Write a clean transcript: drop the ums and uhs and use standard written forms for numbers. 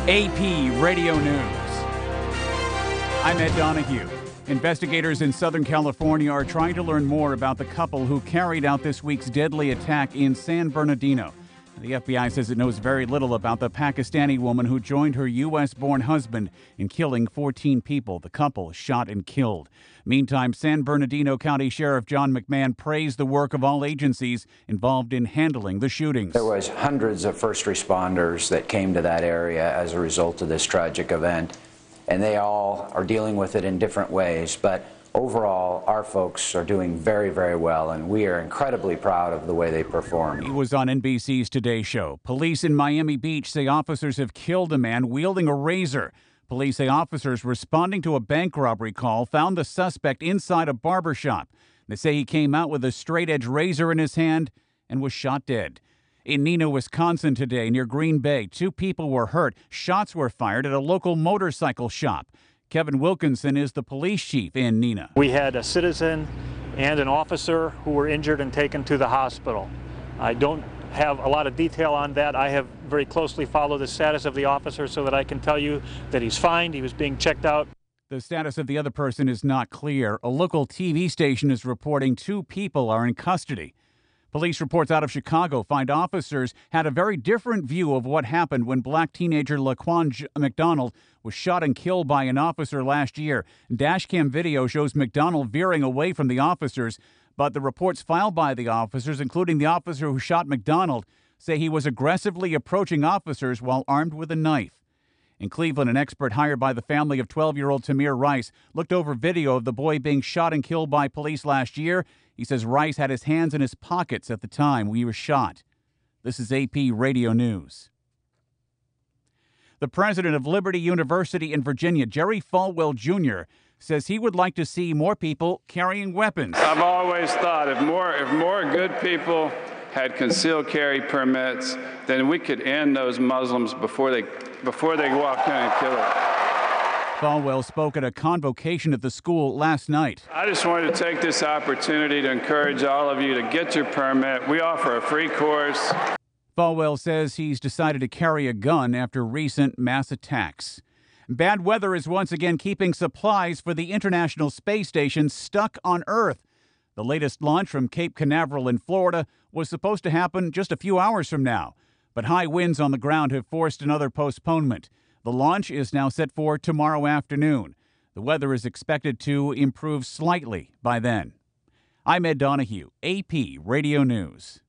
AP Radio News. I'm Ed Donahue. Investigators in Southern California are trying to learn more about the couple who carried out this week's deadly attack in San Bernardino. The FBI says it knows very little about the Pakistani woman who joined her U.S.-born husband in killing 14 people. The couple shot and killed. Meantime, San Bernardino County Sheriff John McMahon praised the work of all agencies involved in handling the shootings. There was hundreds of first responders that came to that area as a result of this tragic event, and they all are dealing with it in different ways. But overall, our folks are doing very, very well, and we are incredibly proud of the way they performed. He was on NBC's Today Show. Police in Miami Beach say officers have killed a man wielding a razor. Police say officers responding to a bank robbery call found the suspect inside a barbershop. They say he came out with a straight-edge razor in his hand and was shot dead. In Neenah, Wisconsin today, near Green Bay, 2 people were hurt. Shots were fired at a local motorcycle shop. Kevin Wilkinson is the police chief in Neenah. We had a citizen and an officer who were injured and taken to the hospital. I don't have a lot of detail on that. I have very closely followed the status of the officer so that I can tell you that he's fine. He was being checked out. The status of the other person is not clear. A local TV station is reporting 2 people are in custody. Police reports out of Chicago find officers had a very different view of what happened when black teenager Laquan McDonald was shot and killed by an officer last year. Dashcam video shows McDonald veering away from the officers, but the reports filed by the officers, including the officer who shot McDonald, say he was aggressively approaching officers while armed with a knife. In Cleveland, an expert hired by the family of 12-year-old Tamir Rice looked over video of the boy being shot and killed by police last year. He says Rice had his hands in his pockets at the time he was shot. This is AP Radio News. The president of Liberty University in Virginia, Jerry Falwell Jr., says he would like to see more people carrying weapons. I've always thought if more good people had concealed carry permits, then we could end those Muslims before they walk in and kill it. Falwell spoke at a convocation at the school last night. I just wanted to take this opportunity to encourage all of you to get your permit. We offer a free course. Falwell says he's decided to carry a gun after recent mass attacks. Bad weather is once again keeping supplies for the International Space Station stuck on Earth. The latest launch from Cape Canaveral in Florida was supposed to happen just a few hours from now, but high winds on the ground have forced another postponement. The launch is now set for tomorrow afternoon. The weather is expected to improve slightly by then. I'm Ed Donahue, AP Radio News.